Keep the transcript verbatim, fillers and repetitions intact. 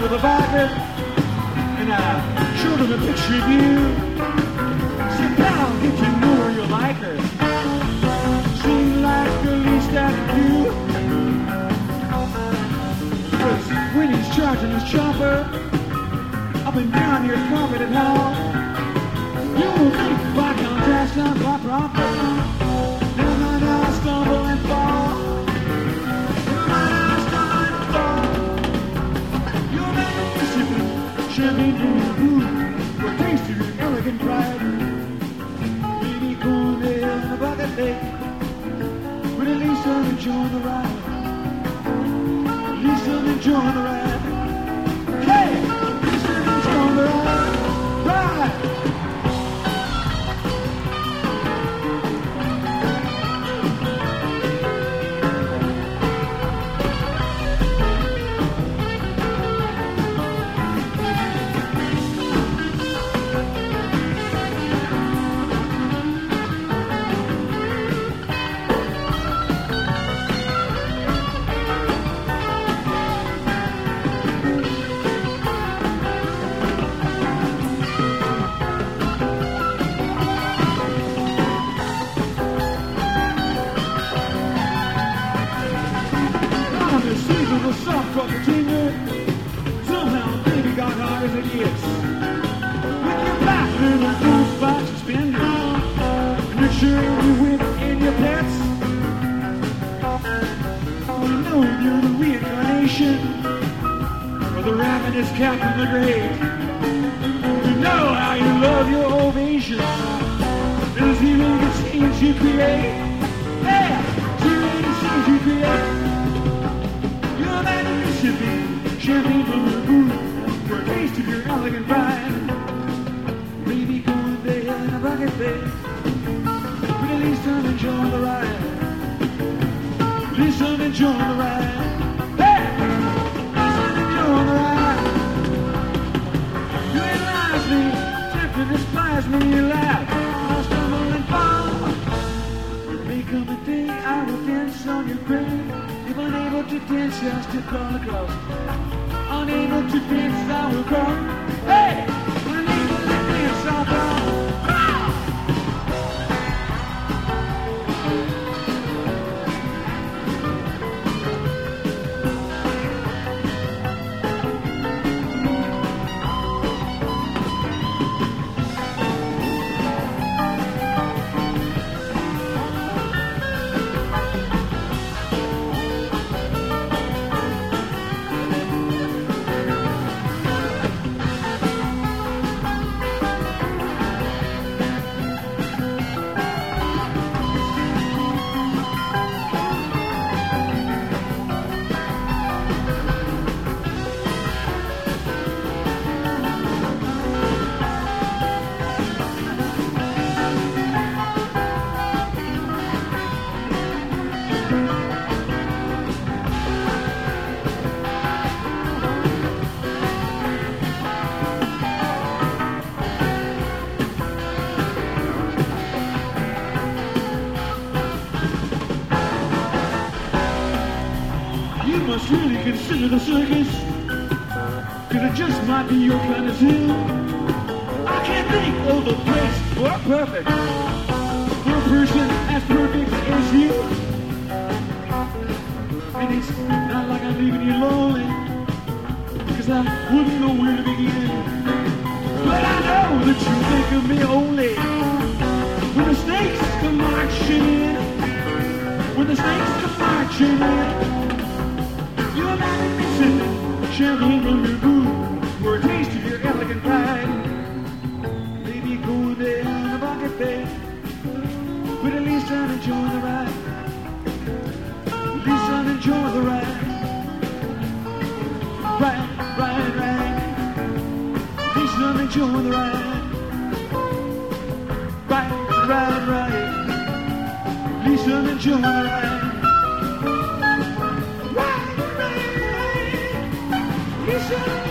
with a biker, and I showed him a picture of you. Said, pal, get to know her, you'll like her. Seemed like the least I could do. Cause when he's charging his chopper up and down your carpeted hall, you will think by contrast I'm my proper. Then I know I stumble and fall. Then I stumble and fall. You're Mississippi, Chevy Blue, for a taste of your elegant pride. Baby, cool there in a bucket lake, but at least I'm enjoying the ride. At least I'm enjoying the ride. Hey, at least I'm enjoying the ride. Ride. Somehow, baby got hard as it gets. With your back and a goose box suspended, and you're sure you win in your pets. You know you're the reincarnation of the ravenous Captain the Great. You know how you love your ovation as he will the scenes you create. Yeah, see the scenes you create. You're that Mississippi, Chevy Blue, for a taste of your elegant pride. Baby, go there in a bucket bed, but at least I'm enjoying the ride. At least I'm enjoying the ride. Hey! At least I'm enjoying the ride. You ain't lied to me, tempted to despise me, you laugh. I'll stumble and fall. There may come a day I will dance on your grave. If unable to dance, I'll still crawl across. Unable to dance, I will crawl. Hey! Unable to dance, I'll crawl. Must really consider the circus, cause it just might be your kind of zoo. I can't think of a place more perfect for a person as perfect as you. And it's not like I'm leaving you lonely, cause I wouldn't know where to begin. But I know that you think of me only when the snakes come marching in. When the snakes come marching in. You're not in Mississippi, Chevy Blue, for a taste of your elegant pride. Baby, go there in a bucket bed, but at least I'm enjoying the ride. At least I'm enjoying the ride. Ride, ride, ride. At least I'm enjoying the ride. Ride, ride, ride. At least I'm enjoying the ride. Listen.